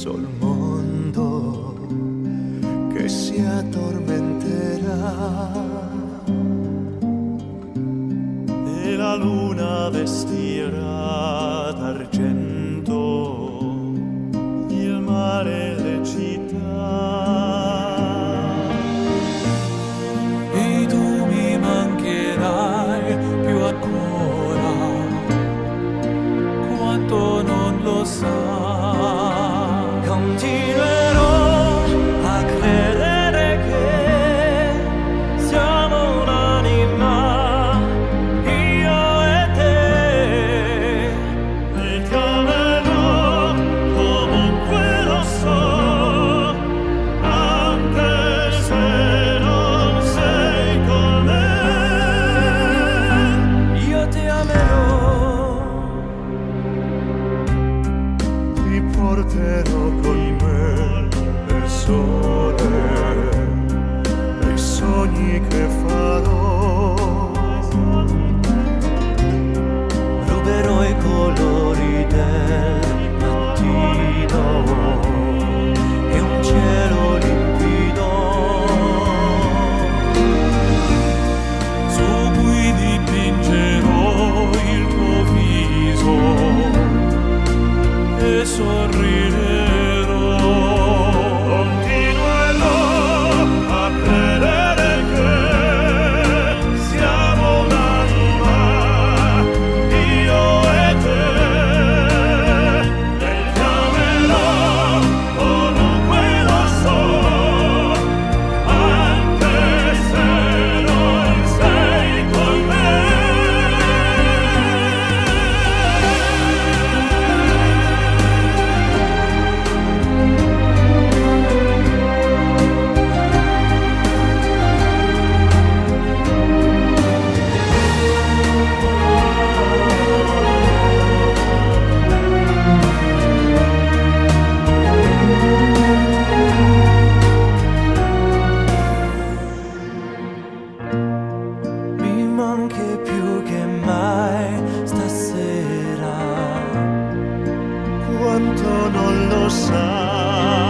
verso il mondo che si addormenterà e la luna vestirà d'argento il mare e le città. E tu mi mancherai più ancora quanto non lo sai. Continuerò a credere che siamo un'anima, io e te, e ti amerò comunque lo so, anche se non sei con me. Io ti amerò, ti porterò con me nel sole, nei sogni che farò. Ruberò i colori del mattino e un cielo limpido su cui dipingerò il tuo viso e sorriderò. Continuerò a credere che siamo un'anima, io e te, e ti amerò comunque lo so, anche se non sei con me. Mi manchi più che mai stasera, quanto non lo sai.